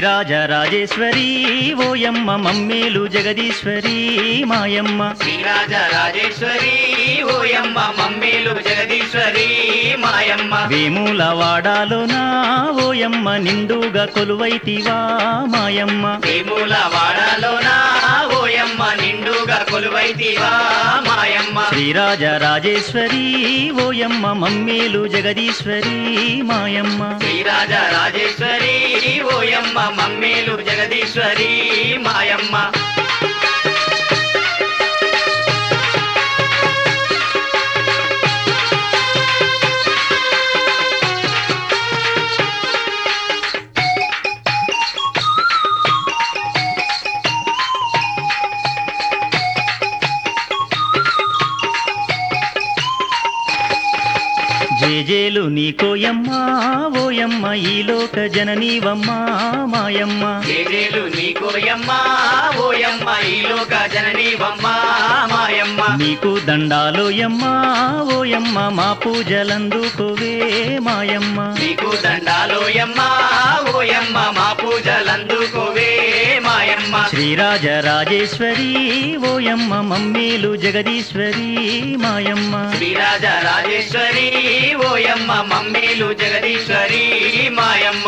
శ్రీరాజరాజేశ్వరీ ఓయమ్మ మమ్మేలు జగదీశ్వరీ మాయమ్మ శ్రీరాజరాజేశ్వరీ ఓయమ్మ మమ్మేలు జగదీశ్వరీ మాయమ్మ వేములవాడలోనా ఓయమ్మ నిండుగా కొలువైతివా మాయమ్మ వేములవాడలోనా ఓయమ్మ నిండుగా కొలువైతివా మాయమ్మ శ్రీరాజరాజేశ్వరీ ఓయమ్మ మమ్మేలు జగదీశ్వరీ మాయమ్మ శ్రీరాజరాజేశ్వరీ ఓయమ్మ మమ్మేలు జగదీశ్వరీ మాయమ్మ జేజేలు నీకోయమ్మ ఓయమ్మ ఈ లోక జననీవమ్మ మాయమ్మ జేజేలు నీకోయమ్మ ఓయమ్మ ఈ లోక జననీవమ్మ మాయమ్మ నీకు దండాలోయమ్మ ఓయమ్మ మా పూజలందుకోవే మాయమ్మ నీకు దండాలోయమ్మ ఓయమ్మ మా పూజలందుకోవే మాయమ్మ శ్రీరాజరాజేశ్వరీ ఓయమ్మ మమ్మేలు జగదీశ్వరీ మాయమ్మ శ్రీరాజరాజేశ్వరీ ఓయమ్మ మమ్మేలు జగదీశ్వరీ మాయమ్మ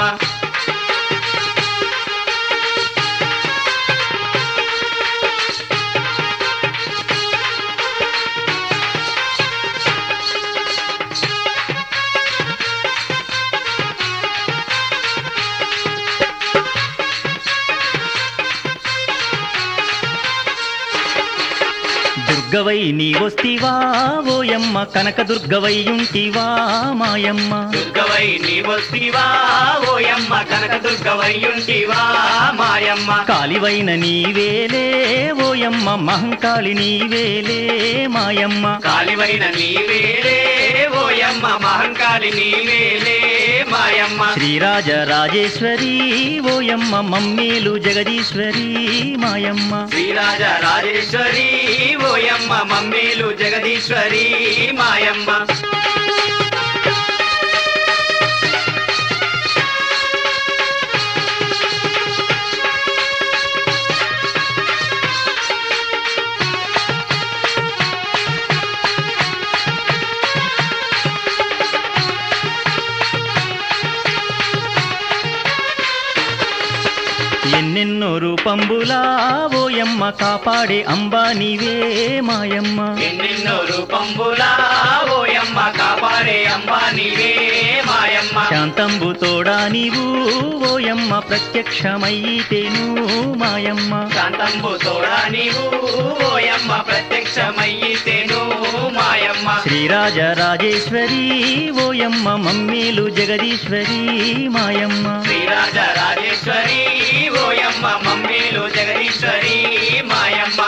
దుర్గవై నీవొస్తివా ఓయమ్మ కనక దుర్గవయ్యుంటివా మాయమ్మ దుర్గవై నీవొస్తివా ఓయమ్మ కనక దుర్గవయ్యుంటివా మాయమ్మ కాలివైన నీవేలే ఓయమ్మ మహంకాళి నీవేలే మాయమ్మ కాలివైన నీవేలే ఓయమ్మ మహంకాళి నీవేలే మాయమ్మ శ్రీరాజరాజేశ్వరీ ఓయమ్మ మమ్మేలు జగదీశ్వరీ మాయమ్మ శ్రీరాజరాజేశ్వరీ ఓయమ్మ మమ్మేలు జగదీశ్వరీ మాయమ్మ ఎన్నెన్నో రూపంబులా ఓయమ్మ కాపాడే అంబా నీవే మాయమ్మ ఎన్నెన్నో రూపంబులా ఓయమ్మ కాపాడే అంబా నీవే మాయమ్మ శాంతంబు తోడా నీవు ఓయమ్మ ప్రత్యక్షమయ్యితేను మాయమ్మ శాంతంబు తోడా నీవు ఓయమ్మ ప్రత్యక్షమయ్యితేను మాయమ్మ శ్రీరాజరాజేశ్వరీ ఓయమ్మ మమ్మేలు జగదీశ్వరీ మాయమ్మ శ్రీరాజరాజేశ్వరీ ఓయమ్మ మమ్మేలు జగదీశ్వరీ మాయమ్మ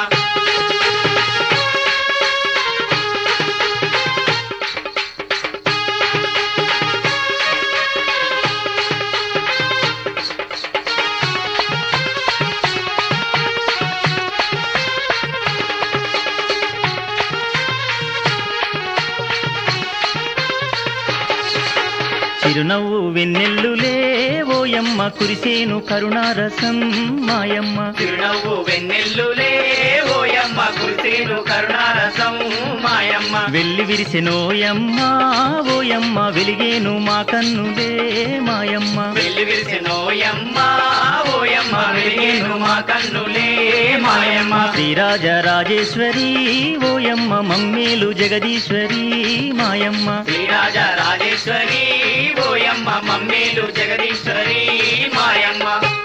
చిరునవ్వు వెన్నెల్లులే ఓయమ్మ కురిసేను కరుణారసం మాయమ్మ చిరునవ్వు వెన్నెల్లులే ఓయమ్మ కురిసేను కరుణారసం మాయమ్మ వెళ్ళి విరిసెనోయమ్మ ఓయమ్మ వెలిగేను మా కన్నులే మాయమ్మ వెళ్ళి విరిసినోయమ్మ ఓయమ్మ వెలిగేను మా కన్నులే మాయమ్మ శ్రీరాజరాజేశ్వరీ ఓయమ్మ మమ్మేలు జగదీశ్వరీ మాయమ్మ శ్రీరాజరాజేశ్వరీ ఓయమ్మ మమ్మేలు జగదీశ్వరీ మాయమ్మ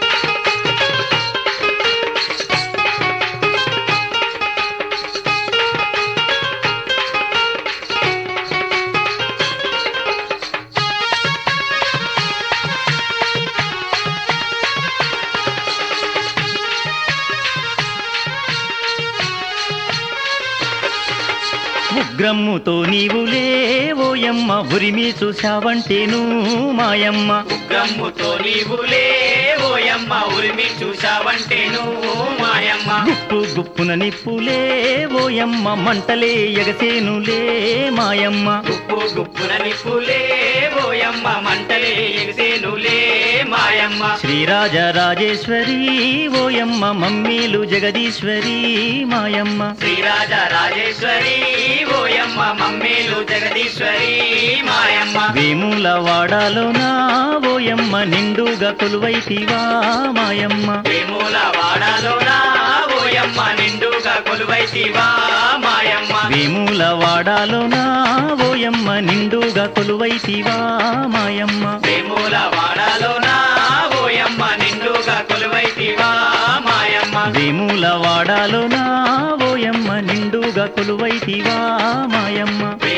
ఉగ్రమ్ముతో నీవులే ఓయమ్మ ఉరిమి చూశావంటేను మాయమ్మ ఉగ్రమ్ముతో నీవులే ఓయమ్మ ఉరిమి చూశావంటేను మాయమ్మ గుప్పు గుప్పున నిప్పులే ఓయమ్మ మంటలే ఎగసేనులే మాయమ్మ గుప్పు గుప్పున నిప్పులే ఓయమ్మ మంటలే ఎగసేనులే మాయమ్మ మాయమ్మ శ్రీరాజరాజేశ్వరి ఓయమ్మ మమ్మీలు జగదీశ్వరి మాయమ్మ శ్రీరాజరాజేశ్వరి ఓయమ్మ మమ్మేలు జగదీశ్వరి మాయమ్మ వేములవాడలోనా ఓయమ్మ నిండుగా కొలువైతివా మాయమ్మ వేములవాడలోనా ఓయమ్మ నిండుగా కొలువైతివా మాయమ్మ వేములవాడలోనా ఓయమ్మ నిండుగా కొలువైతివా మాయమ్మ వేములవాడలోనా ఓయమ్మ నిండుగా కొలువైతివా మాయమ్మ వేములవాడలోనా ఓయమ్మ నిండుగా కొలువైతివా మాయమ్మ